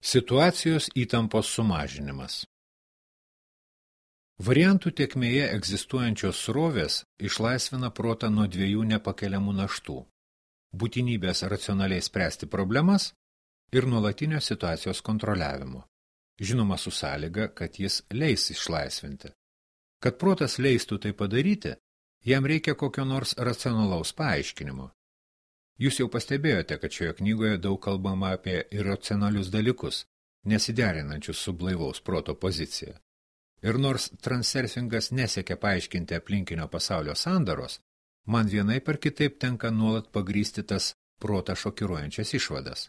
Situacijos įtampos sumažinimas. Variantų tėkmėje egzistuojančios srovės išlaisvina protą nuo dviejų nepakeliamų naštų – būtinybės racionaliai spręsti problemas ir nuolatinio situacijos kontroliavimo. Žinoma su sąlyga, kad jis leis išlaisvinti. Kad protas leistų tai padaryti, jam reikia kokio nors racionalaus paaiškinimo. Jūs jau pastebėjote, kad šioje knygoje daug kalbama apie iracionalius dalykus, nesiderinančius su blaivaus proto pozicija. Ir nors transurfingas nesiekia paaiškinti aplinkinio pasaulio sandaros, man vienaip ar kitaip tenka nuolat pagrįsti tas protą šokiruojančias išvadas.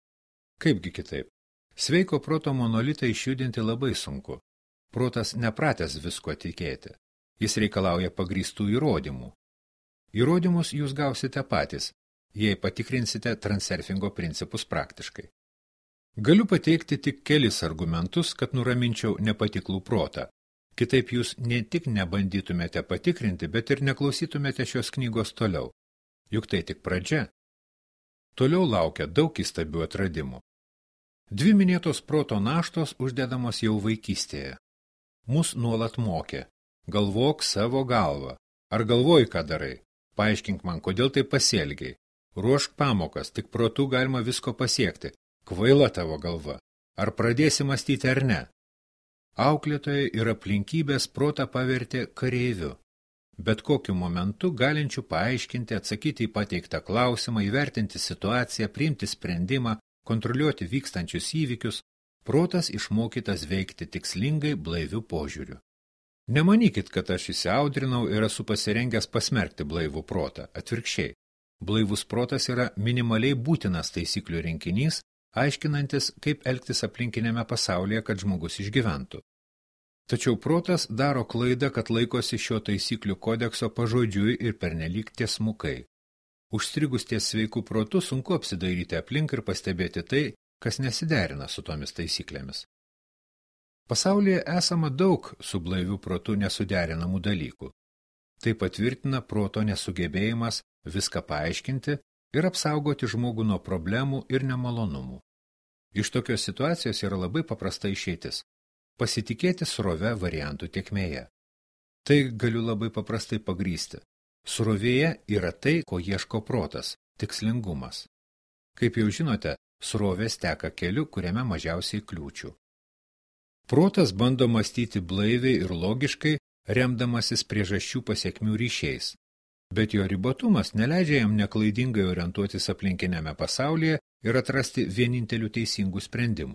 Kaipgi kitaip? Sveiko proto monolitą išjudinti labai sunku. Protas nepratęs visko tikėti. Jis reikalauja pagrįstų įrodymų. Įrodymus jūs gausite patys, jei patikrinsite transurfingo principus praktiškai. Galiu pateikti tik kelis argumentus, kad nuraminčiau nepatiklų protą. Kitaip jūs ne tik nebandytumėte patikrinti, bet ir neklausytumėte šios knygos toliau. Juk tai tik pradžia. Toliau laukia daug įstabių atradimų. Dvi minėtos proto naštos uždedamos jau vaikystėje. Mus nuolat mokė. Galvok savo galvą. Ar galvoji, ką darai? Paaiškink man, kodėl tai pasielgiai. Ruošk pamokas, tik protu galima visko pasiekti. Kvaila tavo galva. Ar pradėsi mąstyti ar ne? Auklėtojai ir aplinkybės protą pavertė kareiviu. Bet kokiu momentu galinčių paaiškinti, atsakyti į pateiktą klausimą, įvertinti situaciją, priimti sprendimą, kontroliuoti vykstančius įvykius, protas išmokytas veikti tikslingai blaiviu požiūriu. Nemanykit, kad aš įsiaudrinau ir esu pasirengęs pasmerkti blaivų protą. Atvirkščiai, blaivus protas yra minimaliai būtinas taisyklių rinkinys, aiškinantis, kaip elgtis aplinkinėme pasaulyje, kad žmogus išgyventų. Tačiau protas daro klaidą, kad laikosi šio taisyklių kodekso pažodžiui ir pernelyg tiesmukai. Užstrigus ties sveiku protu sunku apsidairyti aplink ir pastebėti tai, kas nesiderina su tomis taisyklėmis. Pasaulyje esama daug su blaiviu protu nesuderinamų dalykų. Tai patvirtina proto nesugebėjimas viską paaiškinti ir apsaugoti žmogų nuo problemų ir nemalonumų. Iš tokios situacijos yra labai paprasta išeitis – pasitikėti srove variantų tėkmėje. Tai galiu labai paprastai pagrįsti. Srovėje yra tai, ko ieško protas – tikslingumas. Kaip jau žinote, srovės teka keliu, kuriame mažiausiai kliūčių. Protas bando mąstyti blaiviai ir logiškai, remdamasis priežasčių pasekmių ryšiais. Bet jo ribotumas neleidžia jam neklaidingai orientuotis aplinkinėme pasaulyje ir atrasti vienintelių teisingų sprendimų.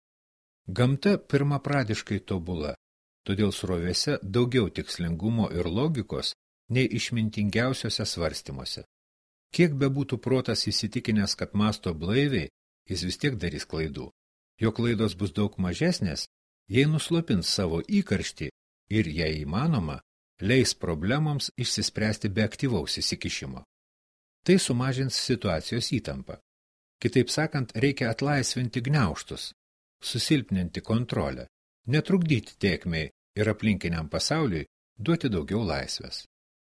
Gamta pirmapradiškai tobula, todėl srovėse daugiau tikslingumo ir logikos nei išmintingiausiuose svarstymuose. Kiek bebūtų protas įsitikinęs, kad mąsto blaiviai, jis vis tiek darys klaidų. Jo klaidos bus daug mažesnės, jei nuslopins savo įkarštį ir, jei įmanoma, leis problemams išsispręsti be aktyvaus įsikišimo. Tai sumažins situacijos įtampą. Kitaip sakant, reikia atlaisvinti gniaužtus, susilpninti kontrolę, netrukdyti tėkmei ir aplinkiniam pasauliui duoti daugiau laisvės.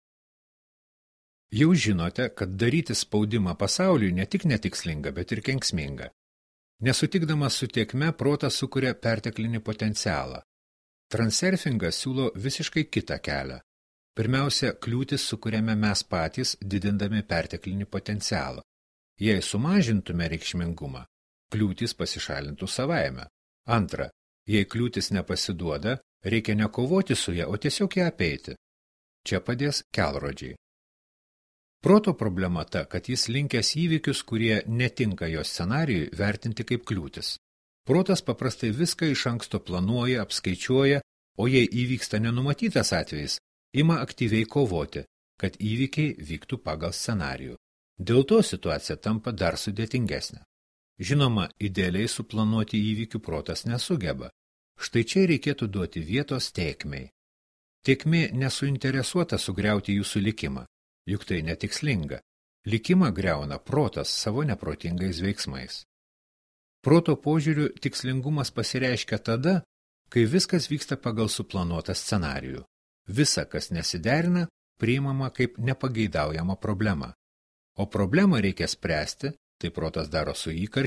Jau žinote, kad daryti spaudimą pasauliui ne tik netikslinga, bet ir kenksminga. Nesutikdamas su tėkme, protas sukuria perteklinį potencialą. Transurfingas siūlo visiškai kitą kelią. Pirmiausia, kliūtis sukuriame mes patys, didindami perteklinį potencialą. Jei sumažintume reikšmingumą, kliūtis pasišalintų savaime. Antra, jei kliūtis nepasiduoda, reikia nekovoti su ja, o tiesiog ją apeiti. Čia padės kelrodžiai. Proto problema ta, kad jis linkęs įvykius, kurie netinka jo scenarijui, vertinti kaip kliūtis. Protas paprastai viską iš anksto planuoja, apskaičiuoja, o jei įvyksta nenumatytas atvejis, ima aktyviai kovoti, kad įvykiai vyktų pagal scenarijų. Dėl to situacija tampa dar sudėtingesnė. Žinoma, idealiai suplanuoti įvykių protas nesugeba. Štai čia reikėtų duoti vietos tėkmei. Tėkmė nesuinteresuota sugriauti jūsų likimą. Juk tai netikslinga. Likimą griauna protas savo neprotingais veiksmais. Proto požiūriu tikslingumas pasireiškia tada, kai viskas vyksta pagal suplanuotą scenarijų. Visa, kas nesiderina, priimama kaip nepageidaujama problema. O problemą reikia spręsti, tai protas daro su įkarščiu,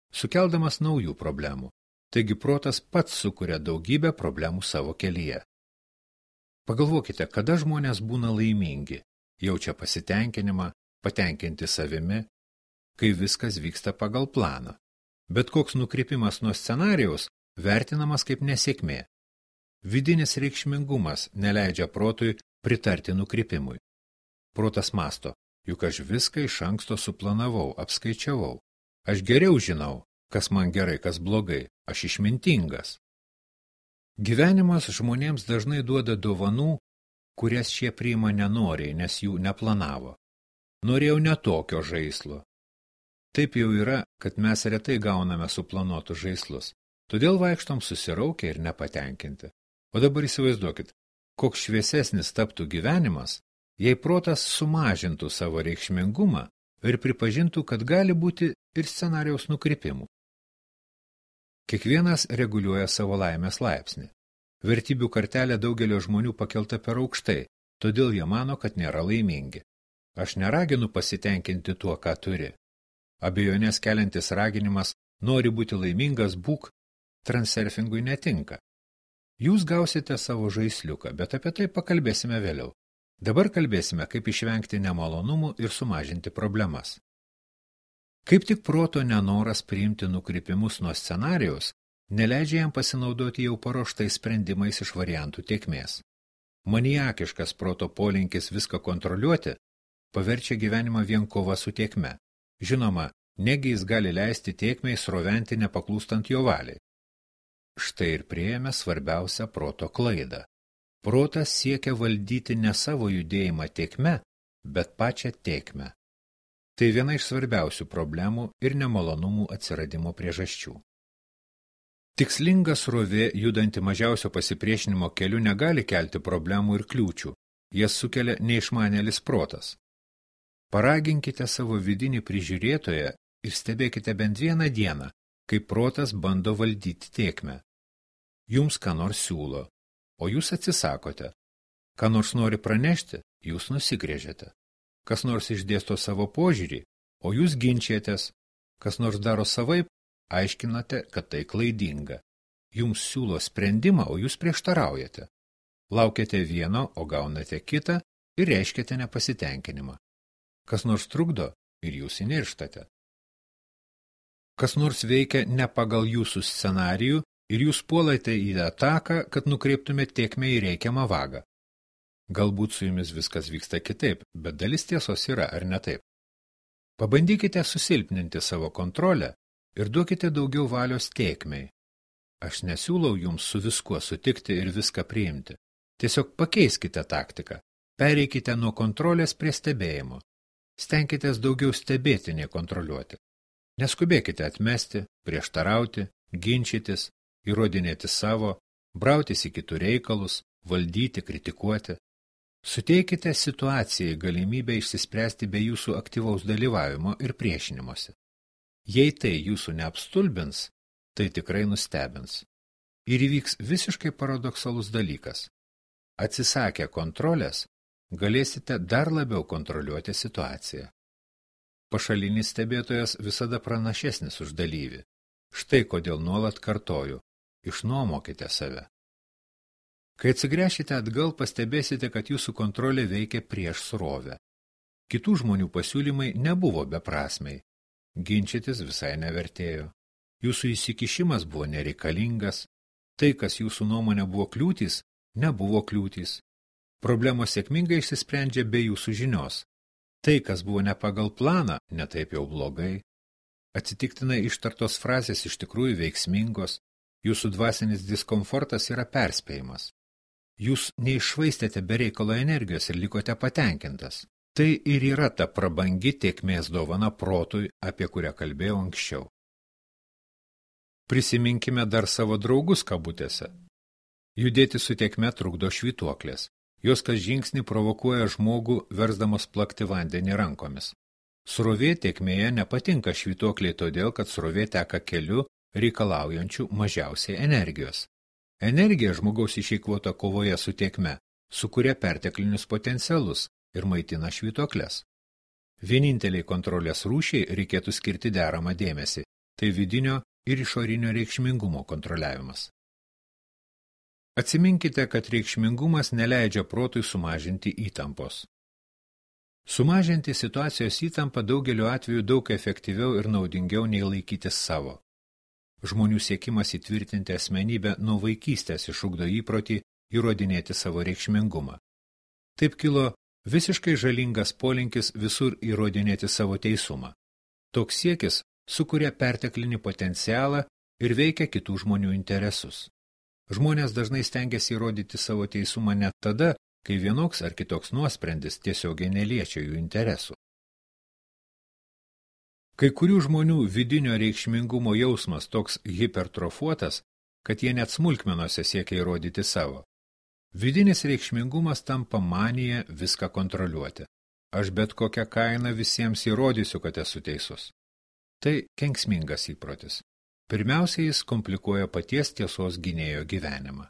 sukeldamas naujų problemų. Taigi protas pats sukuria daugybę problemų savo kelyje. Pagalvokite, kada žmonės būna laimingi, jaučia pasitenkinimą, patenkinti savimi, kai viskas vyksta pagal planą. Bet koks nukrypimas nuo scenarijaus vertinamas kaip nesėkmė. Vidinis reikšmingumas neleidžia protui pritarti nukrypimui. Protas masto, juk aš viską iš anksto suplanavau, apskaičiavau. Aš geriau žinau, kas man gerai, kas blogai, aš išmintingas. Gyvenimas žmonėms dažnai duoda dovanų, kurias šie priima nenoriai, nes jų neplanavo. Norėjau ne tokio žaislo. Taip jau yra, kad mes retai gauname suplanuotus žaislus, todėl vaikštom susiraukę ir nepatenkinti. O dabar įsivaizduokit, koks šviesesnis taptų gyvenimas, jei protas sumažintų savo reikšmingumą ir pripažintų, kad gali būti ir scenarijaus nukrypimų. Kiekvienas reguliuoja savo laimės laipsnį. Vertybių kartelė daugelio žmonių pakelta per aukštai, todėl jie mano, kad nėra laimingi. Aš neraginu pasitenkinti tuo, ką turi. Abejonės keliantis raginimas nori būti laimingas, būk, transurfingui netinka. Jūs gausite savo žaisliuką, bet apie tai pakalbėsime vėliau. Dabar kalbėsime, kaip išvengti nemalonumų ir sumažinti problemas. Kaip tik proto nenoras priimti nukrypimus nuo scenarijaus, neleidžia jam pasinaudoti jau paruoštais sprendimais iš variantų tėkmės. Maniakiškas proto polinkis viską kontroliuoti paverčia gyvenimą vien kova su tėkme. Žinoma, negi jis gali leisti tėkmei sroventi nepaklūstant jo valiai. Štai ir priėjome svarbiausią proto klaidą. Protas siekia valdyti ne savo judėjimą tėkme, bet pačią tėkmę. Tai viena iš svarbiausių problemų ir nemalonumų atsiradimo priežasčių. Tikslinga srovė, judanti mažiausio pasipriešinimo keliu, negali kelti problemų ir kliūčių. Jas sukelia neišmanėlis protas. Paraginkite savo vidinį prižiūrėtoją ir stebėkite bent vieną dieną, kaip protas bando valdyti tėkmę. Jums ką nors siūlo, o jūs atsisakote. Ką nors nori pranešti, jūs nusigrėžiate. Kas nors išdėsto savo požiūrį, o jūs ginčiatės. Kas nors daro savaip, aiškinate, kad tai klaidinga. Jums siūlo sprendimą, o jūs prieštaraujate. Laukiate vieno, o gaunate kitą ir reiškiate nepasitenkinimą. Kas nors trukdo ir jūs įnirštate. Kas nors veikia ne pagal jūsų scenarijų ir jūs puolate į ataką, kad nukreiptumėte tėkmę į reikiamą vagą. Galbūt su jumis viskas vyksta kitaip, bet dalis tiesos yra, ar ne taip? Pabandykite susilpninti savo kontrolę ir duokite daugiau valios tėkmei. Aš nesiūlau jums su viskuo sutikti ir viską priimti. Tiesiog pakeiskite taktiką. Pereikite nuo kontrolės prie stebėjimo. Stenkitės daugiau stebėti, nei kontroliuoti. Neskubėkite atmesti, prieštarauti, ginčytis, įrodinėti savo, brautis į kitų reikalus, valdyti, kritikuoti. Suteikite situacijai galimybę išsispręsti be jūsų aktyvaus dalyvavimo ir priešinimuose. Jei tai jūsų neapstulbins, tai tikrai nustebins. Ir įvyks visiškai paradoksalus dalykas. Atsisakę kontrolės, galėsite dar labiau kontroliuoti situaciją. Pašalinis stebėtojas visada pranašesnis už dalyvį. Štai kodėl nuolat kartoju, išnuomokite save. Kai atsigręšite atgal, pastebėsite, kad jūsų kontrolė veikia prieš srovę. Kitų žmonių pasiūlymai nebuvo beprasmiai. Ginčytis visai nevertėjo. Jūsų įsikišimas buvo nereikalingas. Tai, kas jūsų nuomonė buvo kliūtys, nebuvo kliūtys. Problemos sėkmingai išsisprendžia be jūsų žinios. Tai, kas buvo ne pagal planą, netaip jau blogai. Atsitiktinai ištartos frazės iš tikrųjų veiksmingos. Jūsų dvasinis diskomfortas yra perspėjimas. Jūs neiššvaistėte be reikalo energijos ir likote patenkintas. Tai ir yra ta prabangi tėkmės dovana protui, apie kurią kalbėjau anksčiau. Prisiminkime dar savo draugus kabutėse. Judėti su tėkme trukdo švytuoklės. Jos kas žingsnį provokuoja žmogų, versdamas plakti vandenį rankomis. Srovė tėkmėje nepatinka švytuokliai todėl, kad srovė teka keliu, reikalaujančių mažiausiai energijos. Energija žmogaus išeikvota kovoje su tėkme sukuria perteklinius potencialus ir maitina švytuokles. Vieninteliai kontrolės rūšiai reikėtų skirti deramą dėmesį, tai vidinio ir išorinio reikšmingumo kontroliavimas. Atsiminkite, kad reikšmingumas neleidžia protui sumažinti įtampos. Sumažinti situacijos įtampą daugeliu atveju daug efektyviau ir naudingiau nei laikytis savo. Žmonių siekimas įtvirtinti asmenybę nuo vaikystės išugdo įprotį įrodinėti savo reikšmingumą. Taip kilo visiškai žalingas polinkis visur įrodinėti savo teisumą. Toks siekis sukuria perteklinį potencialą ir veikia kitų žmonių interesus. Žmonės dažnai stengiasi įrodyti savo teisumą net tada, kai vienoks ar kitoks nuosprendis tiesiogiai neliečia jų interesų. Kai kurių žmonių vidinio reikšmingumo jausmas toks hipertrofuotas, kad jie net smulkmenose siekia įrodyti savo. Vidinis reikšmingumas tampa manija viską kontroliuoti. Aš bet kokią kainą visiems įrodysiu, kad esu teisus. Tai kenksmingas įprotis. Pirmiausia, jis komplikuoja paties tiesos gynėjo gyvenimą.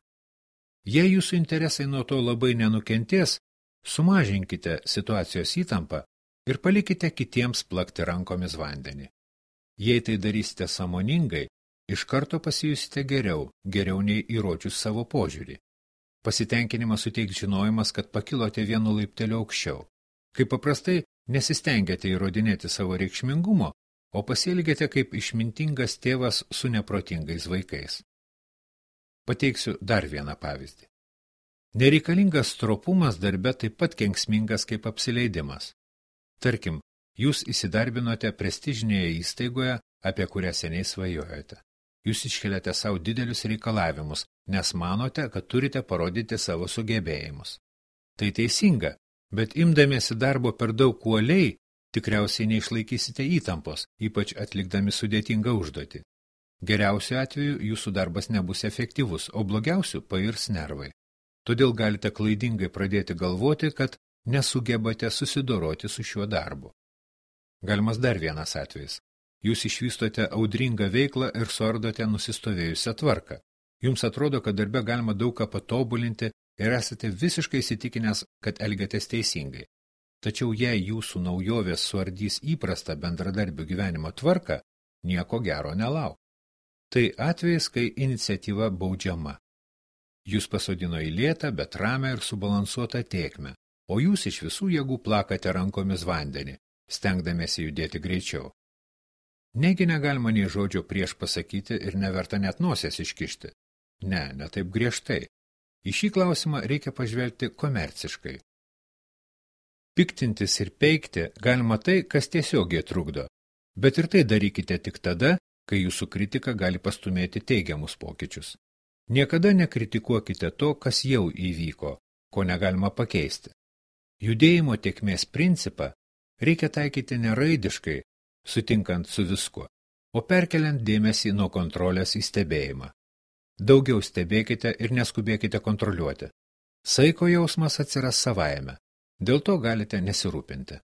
Jei jūsų interesai nuo to labai nenukentės, sumažinkite situacijos įtampą ir palikite kitiems plakti rankomis vandenį. Jei tai darysite sąmoningai, iš karto pasijusite geriau nei įrodžius savo požiūrį. Pasitenkinimą suteiks žinojimas, kad pakilote vienu laipteliu aukščiau. Kaip paprastai nesistengiate įrodinėti savo reikšmingumo, o pasielgiate kaip išmintingas tėvas su neprotingais vaikais. Pateiksiu dar vieną pavyzdį. Nereikalingas stropumas darbe taip pat kenksmingas kaip apsileidimas. Tarkim, jūs įsidarbinote prestižinėje įstaigoje, apie kurią seniai svajojate. Jūs iškeliate savo didelius reikalavimus, nes manote, kad turite parodyti savo sugebėjimus. Tai teisinga, bet imdamiesi darbo per daug uoliai, tikriausiai neišlaikysite įtampos, ypač atlikdami sudėtingą užduotį. Geriausiu atveju jūsų darbas nebus efektyvus, o blogiausiu pairs nervai. Todėl galite klaidingai pradėti galvoti, kad nesugebate susidoroti su šiuo darbu. Galimas dar vienas atvejis. Jūs išvystote audringą veiklą ir suardote nusistovėjusią tvarką. Jums atrodo, kad darbe galima daug ką patobulinti ir esate visiškai įsitikinęs, kad elgiatės teisingai. Tačiau jei jūsų naujovės suardys įprastą bendradarbių gyvenimo tvarką, nieko gero nelauk. Tai atvejis, kai iniciatyva baudžiama. Jūs pasodino į lėtą, bet ramią ir subalansuotą tėkmę, o jūs iš visų jėgų plakate rankomis vandenį, stengdamiesi judėti greičiau. Negi negalima nei žodžio prieš pasakyti ir neverta net nosies iškišti. Ne taip griežtai. Į šį klausimą reikia pažvelgti komerciškai. Piktintis ir peikti galima tai, kas tiesiogiai trukdo, bet ir tai darykite tik tada, kai jūsų kritika gali pastumėti teigiamus pokyčius. Niekada nekritikuokite to, kas jau įvyko, ko negalima pakeisti. Judėjimo tėkmės principą reikia taikyti neraidiškai, sutinkant su viskuo, o perkeliant dėmesį nuo kontrolės į stebėjimą. Daugiau stebėkite ir neskubėkite kontroliuoti. Saiko jausmas atsiras savaime, dėl to galite nesirūpinti.